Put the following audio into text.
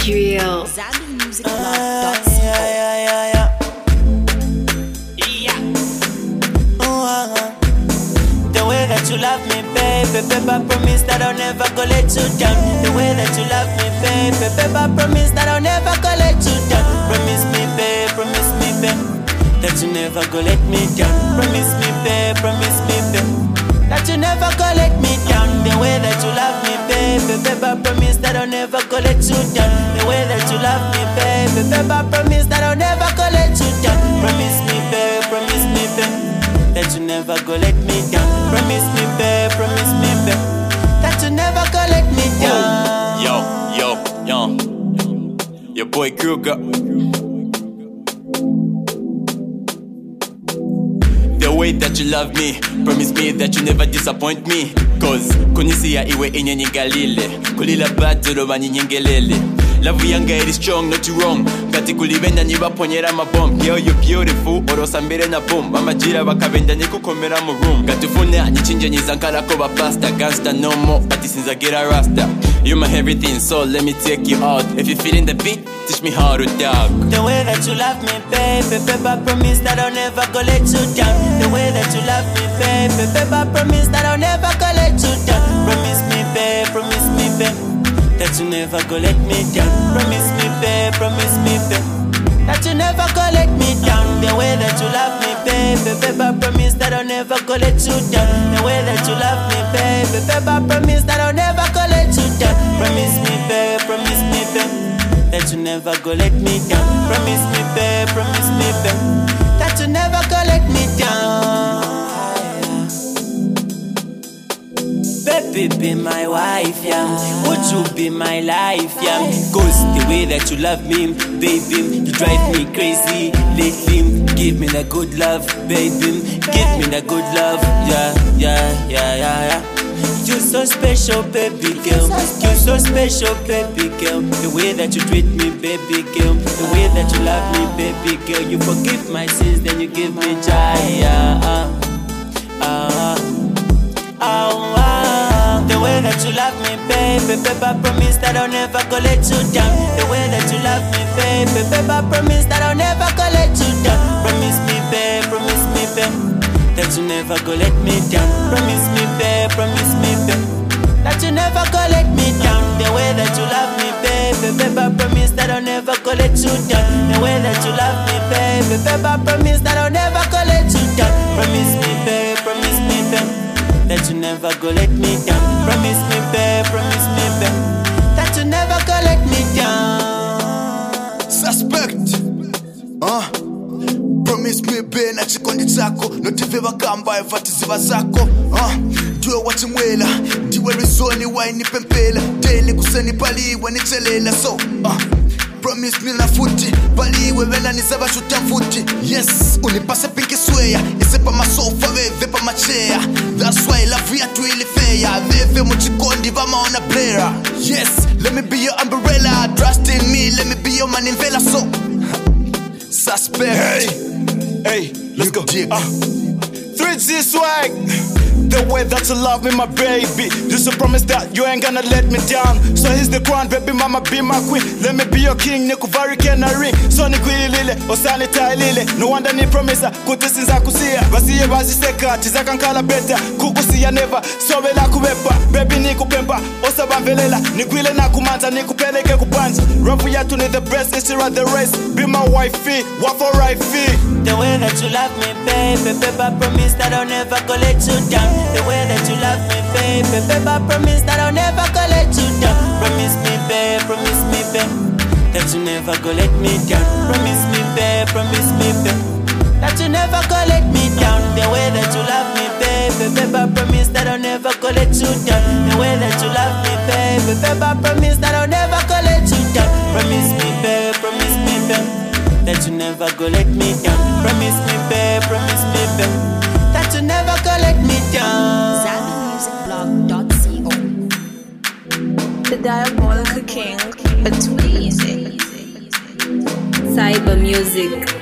Drill. The way that you love me, baby, I promise that I'll never go let you down. The way that you love me, baby, I promise that I'll never go let you down. Promise me, babe, that you never go let me down. Promise me, babe, that you never go let me down. The way that you love me, baby, I promise that I'll never go let you down. The way that you love me, baby, I promise that I'll never go let you down. Promise me, babe, that you never go let me down. Promise me, babe, that you never go let me down. Yo, your boy Kruger. The way that you love me, promise me that you never disappoint me. Cause kunisia iwe inyenye galile, kulila batelo baninyengelele. Love yanga is strong, not you wrong. Kati kulibenda niba ponyera mabom. Girl, you beautiful, orosa mbere na boom. Mama jira bakabenda nikukomera mu room. Katufune anyichinje nizankara ko ba pasta. Gangsta no more, but since I get a rasta. You're my everything, so let me take you out. If you feeling the beat, teach me how to talk. The way that you love me, baby, I promise that I'll never go let you down. The way that you love me, baby, I promise that I'll never go let you down. Promise me, babe, that you never go let me down. Promise me, babe, that you never go let me down. The way that you love me, baby, I promise that I'll never go let you down. The way that you love me, baby, I promise that I'll never go let you down. Promise me, babe, that you never go let me down. Promise me, babe, that you never go let me down. Baby, be my wife, yeah. Would you be my life, yeah? Cause the way that you love me, baby, you drive me crazy lately. Give me that good love, baby. Give me that good love, yeah. You're so special, baby girl. You're so special, baby girl. The way that you treat me, baby girl. The way that you love me, baby girl. You forgive my sins, then you give me joy, The way that you love me, baby, I promise that I'll never go let you down. The way that you love me, baby, I promise that I'll never go let you down. Promise me, babe, that you never go let me down. Promise me, babe, that you never go let me down. The way that you love me, baby, I promise that I'll never go let you down. The way that you love me, baby, I promise that I'll never go let you down. Promise me, babe, that you never go let me down. Promise me, babe, that you never go let me down. Suspect. Promise me, babe, na chikondi chako. Notive wakamba evatiziva zako. Ndiwe wachimwela, ndiwe rizoni waini pempela. Daily kuseni paliwe nichelela. So, promise me na futi paliwe vela nizaba chuta futi. Yes, unipase pinki sweya. Isepa masofa veve pa machea. That's why love ya tu ili feya. Veve muchikondi vama on a player. Yes, let me be your umbrella. Trust in me, let me be your man in vela. So, suspect. Hey, let's go. 3G swag. The way that you love me, my baby. Just a promise that you ain't gonna let me down. So here's the crown, baby mama, be my queen. Let me be your king, nikuvari kena ring. So nikuilile, osani tailile. No wonder ni promisa, kutisinza kusia. Basiye baziseka, tizaka nkala beta. Kukusia never, sobe la kuwepa. Baby nikupempa, osabamvelela. Nikuile na kumanta, nikupeleke kupanja. Rafu yatu ni the best, it's at the race. Be my wifey, waffle wifey. The way that you love me, baby, I promise that I'll never go let you down. The way that you love me, baby, I promise that I'll never go let you down. Promise me, babe, that you never go let me down. Promise me, babe, that you never go let me down. The way that you love me, baby, I promise that I'll never go let you down. The way that you love me, baby, I promise that I'll never go let you down. Promise me, babe, that you never go let me down. Promise me, babe, that you never go let me down. ZambiMusicBlog.co. The Diabolical King, a Tweezy. Cyber Music.